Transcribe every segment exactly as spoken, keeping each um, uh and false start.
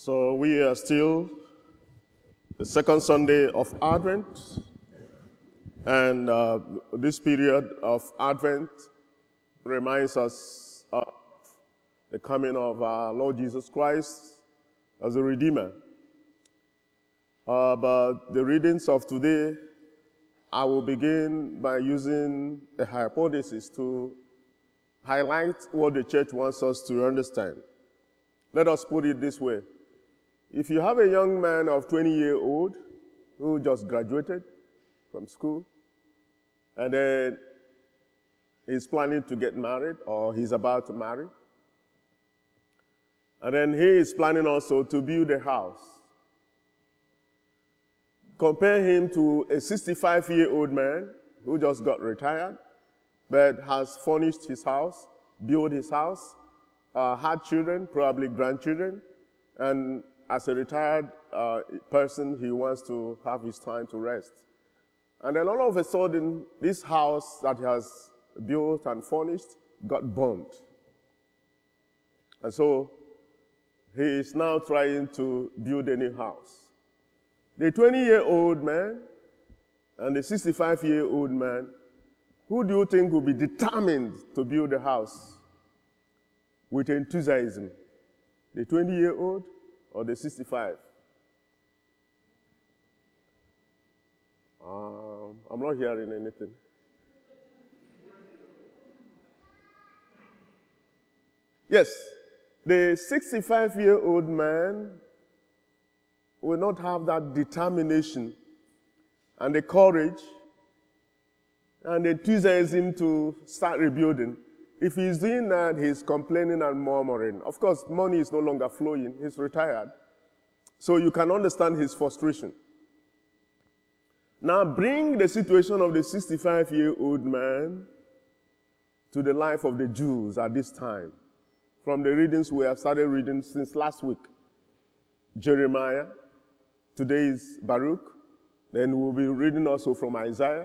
So we are still the second Sunday of Advent, and uh, this period of Advent reminds us of the coming of our Lord Jesus Christ as a Redeemer. Uh, but the readings of today, I will begin by using a hypothesis to highlight what the church wants us to understand. Let us put it this way. If you have a young man of twenty years old who just graduated from school, and then he's planning to get married, or he's about to marry, and then he is planning also to build a house, compare him to a sixty-five-year-old man who just got retired, but has furnished his house, built his house, uh, had children, probably grandchildren, and as a retired uh, person, he wants to have his time to rest. And then all of a sudden, this house that he has built and furnished got burnt. And so he is now trying to build a new house. The twenty-year-old man and the sixty-five-year-old man, who do you think will be determined to build a house with enthusiasm? The twenty-year-old or the sixty-five? Um, I'm not hearing anything. Yes, the sixty-five-year-old man will not have that determination and the courage and enthusiasm to start rebuilding. If he's doing that, he's complaining and murmuring. Of course, money is no longer flowing. He's retired. So you can understand his frustration. Now bring the situation of the sixty-five-year-old man to the life of the Jews at this time. From the readings we have started reading since last week. Jeremiah, today is Baruch, then we'll be reading also from Isaiah.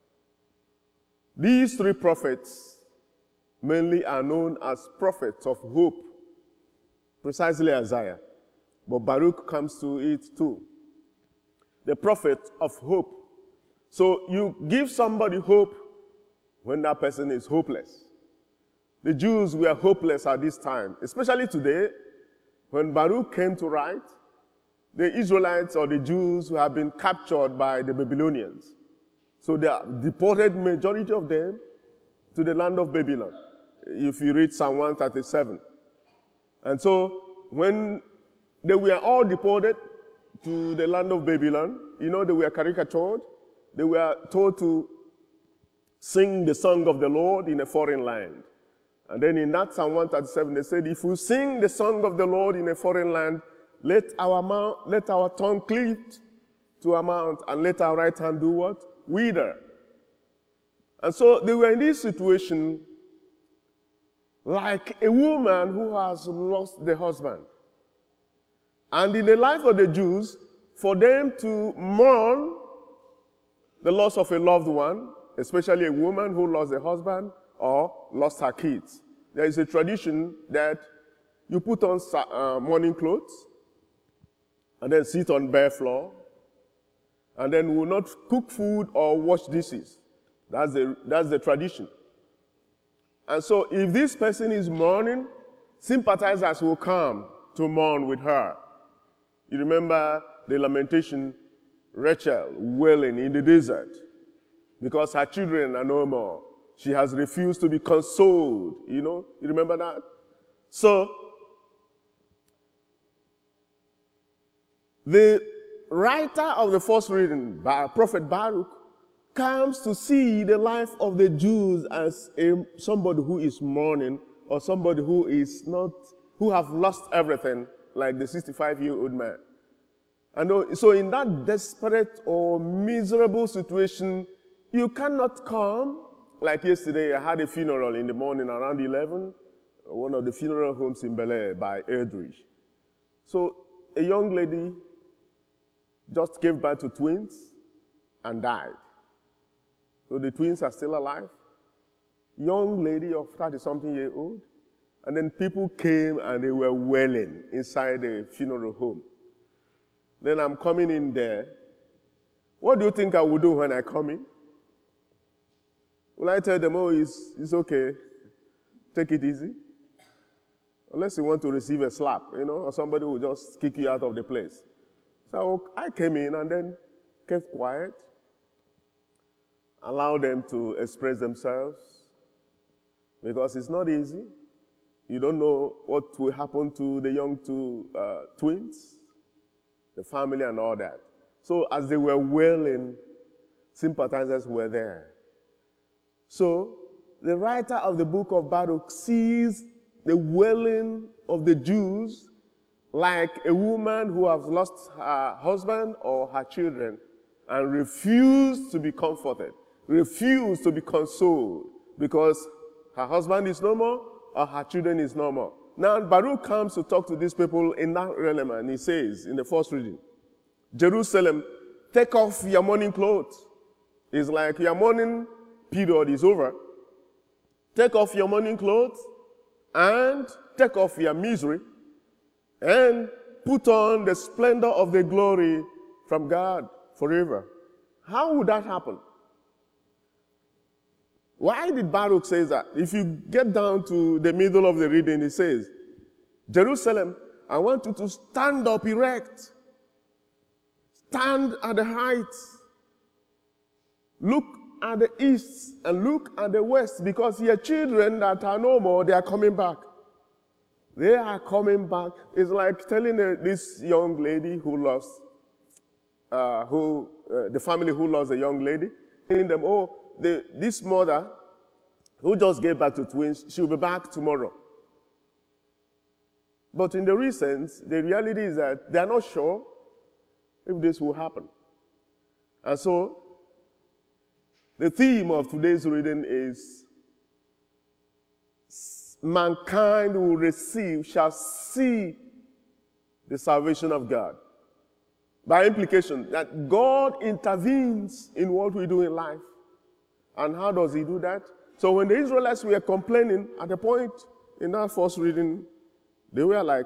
These three prophets mainly are known as prophets of hope, precisely Isaiah. But Baruch comes to it too. The prophet of hope. So you give somebody hope when that person is hopeless. The Jews were hopeless at this time, especially today, when Baruch came to write, the Israelites or the Jews who have been captured by the Babylonians. So they deported majority of them to the land of Babylon, if you read Psalm one thirty-seven. And so when they were all deported to the land of Babylon, you know, they were caricatured. They were told to sing the song of the Lord in a foreign land. And then in that Psalm one thirty-seven, they said, if we sing the song of the Lord in a foreign land, let our mouth, let our tongue cleave to our mouth, and let our right hand do what? Wither. And so they were in this situation like a woman who has lost the husband. And in the life of the Jews, for them to mourn the loss of a loved one, especially a woman who lost a husband or lost her kids, there is a tradition that you put on uh, mourning clothes and then sit on bare floor, and then will not cook food or wash dishes. That's the, that's the tradition. And so if this person is mourning, sympathizers will come to mourn with her. You remember the lamentation, Rachel wailing in the desert because her children are no more. She has refused to be consoled, you know? You remember that? So the writer of the first reading, Prophet Baruch, comes to see the life of the Jews as a, somebody who is mourning, or somebody who is not, who have lost everything, like the sixty-five-year-old man. And so in that desperate or miserable situation, you cannot come. Like yesterday, I had a funeral in the morning around eleven, one of the funeral homes in Bel Air by Eldridge. So a young lady just gave birth to twins and died. So the twins are still alive. Young lady of thirty-something years old. And then people came and they were wailing inside the funeral home. Then I'm coming in there. What do you think I would do when I come in? Will I tell them, oh, it's, it's okay, take it easy? Unless you want to receive a slap, you know, or somebody will just kick you out of the place. So I came in and then kept quiet, allowed them to express themselves, because it's not easy. You don't know what will happen to the young two uh, twins, the family and all that. So as they were wailing, sympathizers were there. So the writer of the book of Baruch sees the wailing of the Jews like a woman who has lost her husband or her children and refused to be comforted, refused to be consoled because her husband is no more or her children is no more. Now Baruch comes to talk to these people in that realm, and he says in the first reading, Jerusalem, take off your mourning clothes. It's like your mourning period is over. Take off your mourning clothes and take off your misery and put on the splendor of the glory from God forever. How would that happen? Why did Baruch say that? If you get down to the middle of the reading, it says, Jerusalem, I want you to stand up erect. Stand at the heights. Look at the east and look at the west, because your children that are no more, they are coming back. They are coming back. It's like telling uh, this young lady who lost, uh, who uh, the family who lost a young lady, telling them, oh, the, this mother who just gave back to twins, she'll be back tomorrow. But in the recent, the reality is that they are not sure if this will happen. And so, the theme of today's reading is mankind will receive, shall see the salvation of God. By implication, that God intervenes in what we do in life. And how does he do that? So when the Israelites were complaining, at the point in that first reading, they were like,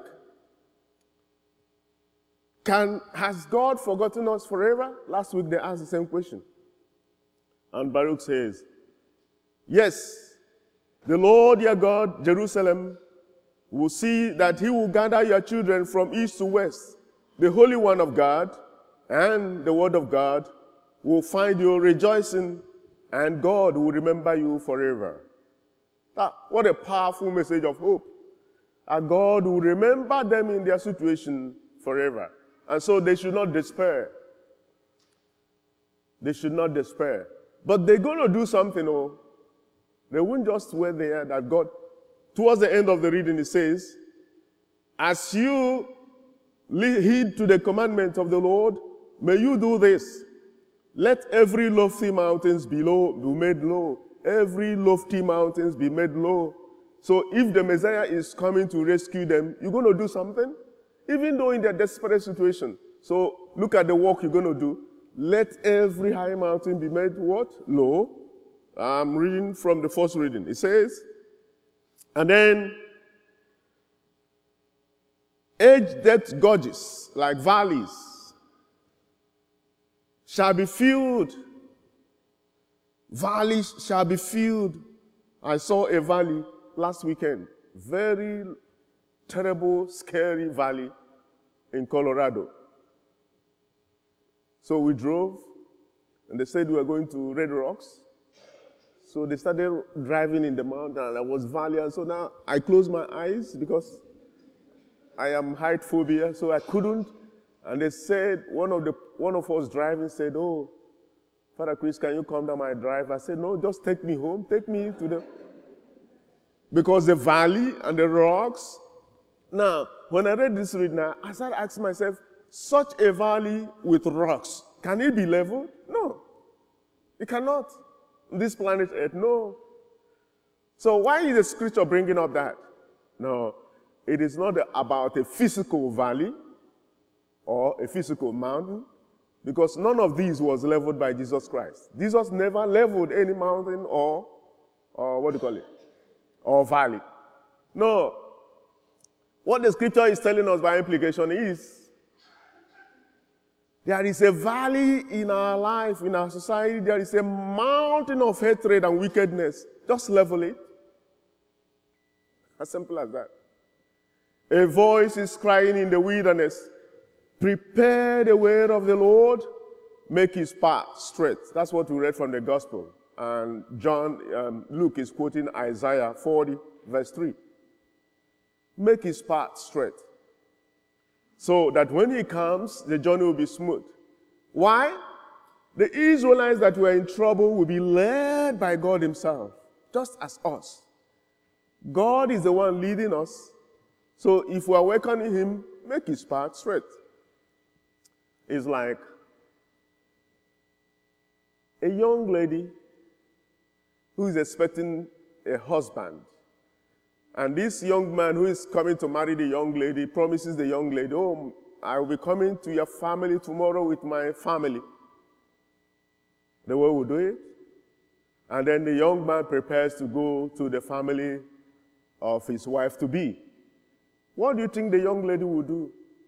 Can, has God forgotten us forever? Last week they asked the same question. And Baruch says, yes, the Lord your God, Jerusalem, will see that he will gather your children from east to west. The Holy One of God and the Word of God will find you rejoicing, and God will remember you forever. Ah, what a powerful message of hope. And God will remember them in their situation forever. And so they should not despair. They should not despair. But they're going to do something, oh. They won't just wait there that God, towards the end of the reading, it says, as you heed to the commandments of the Lord, may you do this. Let every lofty mountains be low, be made low. Every lofty mountains be made low. So if the Messiah is coming to rescue them, you're going to do something, even though in their desperate situation. So look at the work you're going to do. Let every high mountain be made what? Low. I'm reading from the first reading. It says, and then edge-depth gorges, like valleys, shall be filled. Valleys shall be filled. I saw a valley last weekend. Very terrible, scary valley in Colorado. So we drove, and they said we were going to Red Rocks. So they started driving in the mountain, and I was valley, and so now I closed my eyes because I am height phobia, so I couldn't. And they said, one of the one of us driving said, oh, Father Chris, can you come down my drive? I said, no, just take me home, take me to the, because the valley and the rocks. Now, when I read this reading, I started asking myself, such a valley with rocks, can it be leveled? No, it cannot. This planet Earth, no. So why is the scripture bringing up that? No, it is not about a physical valley or a physical mountain, because none of these was leveled by Jesus Christ. Jesus never leveled any mountain or, or what do you call it, or valley. No. What the scripture is telling us by implication is there is a valley in our life, in our society. There is a mountain of hatred and wickedness. Just level it. As simple as that. A voice is crying in the wilderness, prepare the way of the Lord, make his path straight. That's what we read from the gospel. And John, um, Luke is quoting Isaiah forty, verse three. Make his path straight. So that when he comes, the journey will be smooth. Why? The Israelites that were in trouble will be led by God himself, just as us. God is the one leading us. So if we are welcoming him, make his path straight. It's like a young lady who is expecting a husband. And this young man who is coming to marry the young lady promises the young lady, oh, I will be coming to your family tomorrow with my family. The way we do it. And then the young man prepares to go to the family of his wife-to-be. What do you think the young lady will do?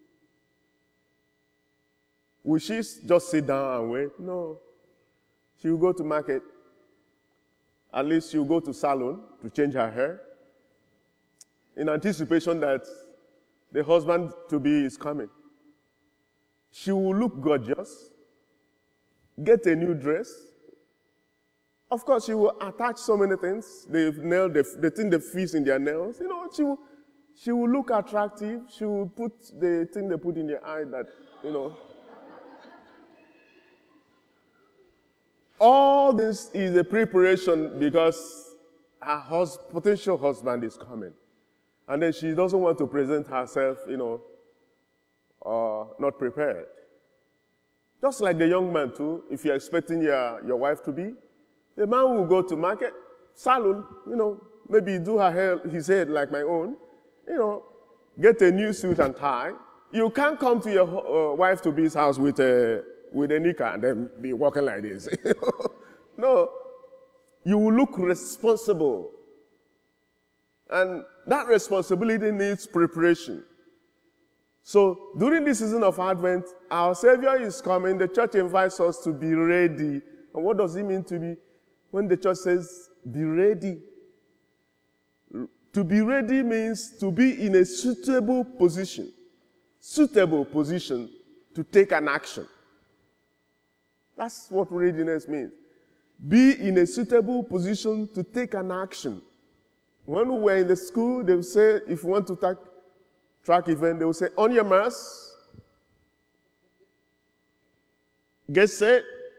Will she just sit down and wait? No. She will go to market. At least she will go to salon to change her hair in anticipation that the husband-to-be is coming. She will look gorgeous, get a new dress. Of course, she will attach so many things. They've nailed the, the thing they fix in their nails. You know, she will, she will look attractive. She will put the thing they put in their eye that, you know. All this is a preparation because her hus- potential husband is coming. And then she doesn't want to present herself, you know, uh, not prepared. Just like the young man too, if you're expecting your, your wife to be, the man will go to market, salon, you know, maybe do her hair, his head like my own, you know, get a new suit and tie. You can't come to your uh, wife to be's house with a, with a knicker and then be walking like this. No, you will look responsible. And that responsibility needs preparation. So during this season of Advent, our Savior is coming. The church invites us to be ready. And what does it mean to be? When the church says, be ready. To be ready means to be in a suitable position. Suitable position to take an action. That's what readiness means. Be in a suitable position to take an action. When we were in the school, they would say, if you want to track, track event, they would say, on your marks, get set.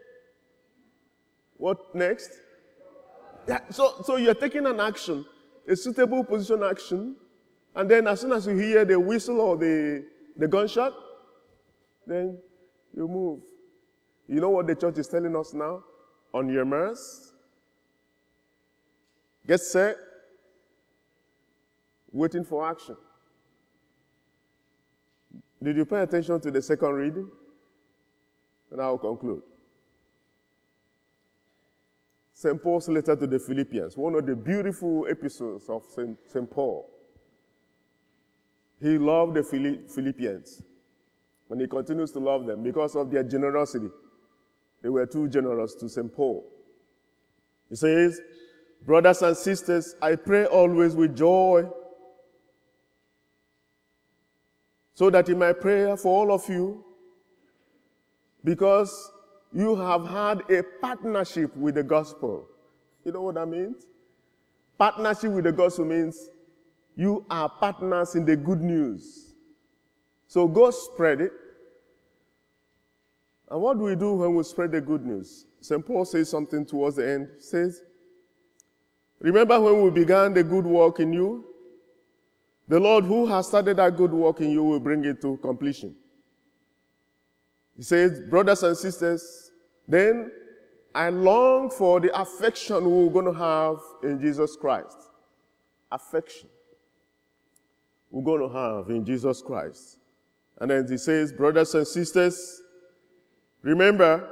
What next? Yeah, so, so you're taking an action, a suitable position action, and then as soon as you hear the whistle or the, the gunshot, then you move. You know what the church is telling us now? On your marks, get set, waiting for action. Did you pay attention to the second reading? And I will conclude. Saint Paul's letter to the Philippians, one of the beautiful episodes of Saint Paul. He loved the Philippians, and he continues to love them because of their generosity. They were too generous to Saint Paul. He says, brothers and sisters, I pray always with joy, so that in my prayer for all of you, because you have had a partnership with the gospel. You know what that means? Partnership with the gospel means you are partners in the good news. So go spread it. And what do we do when we spread the good news? Saint Paul says something towards the end. He says, remember when we began the good work in you? The Lord who has started that good work in you will bring it to completion. He says, brothers and sisters, then I long for the affection we're going to have in Jesus Christ. Affection we're going to have in Jesus Christ. And then he says, brothers and sisters, remember,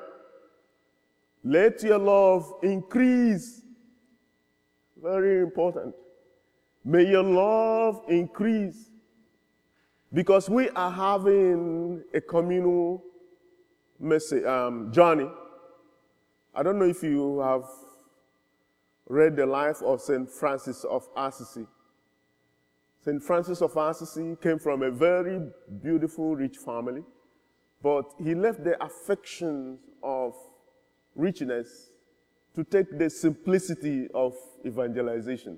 let your love increase. Very important. May your love increase, because we are having a communal message, um, journey. I don't know if you have read the life of Saint Francis of Assisi. Saint Francis of Assisi came from a very beautiful, rich family, but he left the affections of richness to take the simplicity of evangelization.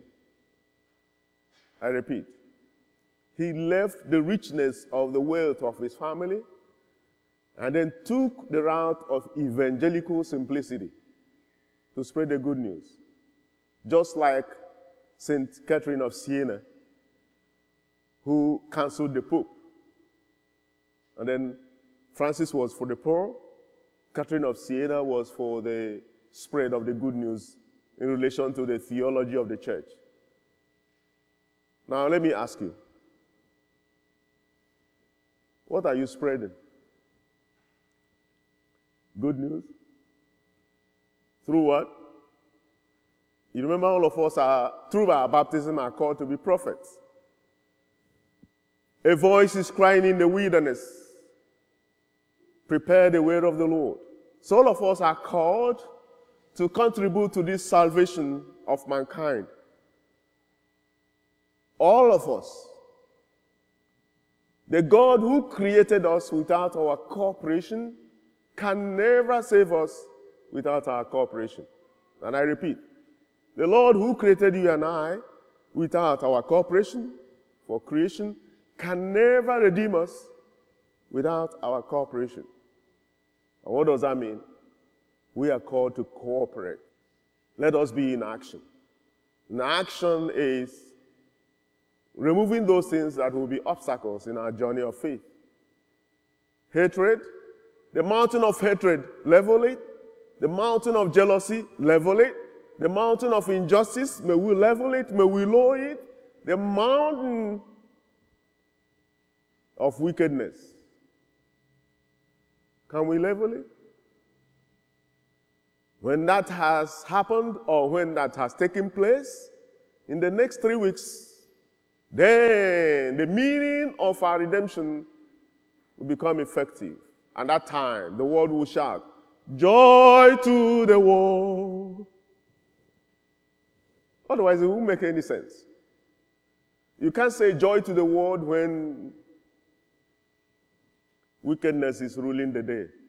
I repeat, he left the richness of the wealth of his family and then took the route of evangelical simplicity to spread the good news. Just like Saint Catherine of Siena, who counseled the Pope. And then Francis was for the poor, Catherine of Siena was for the spread of the good news in relation to the theology of the church. Now let me ask you, what are you spreading? Good news? Through what? You remember all of us are, through our baptism, are called to be prophets. A voice is crying in the wilderness, prepare the way of the Lord. So all of us are called to contribute to this salvation of mankind. All of us. The God who created us without our cooperation can never save us without our cooperation. And I repeat, the Lord who created you and I without our cooperation for creation can never redeem us without our cooperation. And what does that mean? We are called to cooperate. Let us be in action. And action is removing those things that will be obstacles in our journey of faith. Hatred, the mountain of hatred, level it. The mountain of jealousy, level it. The mountain of injustice, may we level it, may we lower it. The mountain of wickedness, can we level it? When that has happened, or when that has taken place, in the next three weeks, then the meaning of our redemption will become effective. And that time, the world will shout, joy to the world. Otherwise, it won't make any sense. You can't say joy to the world when wickedness is ruling the day.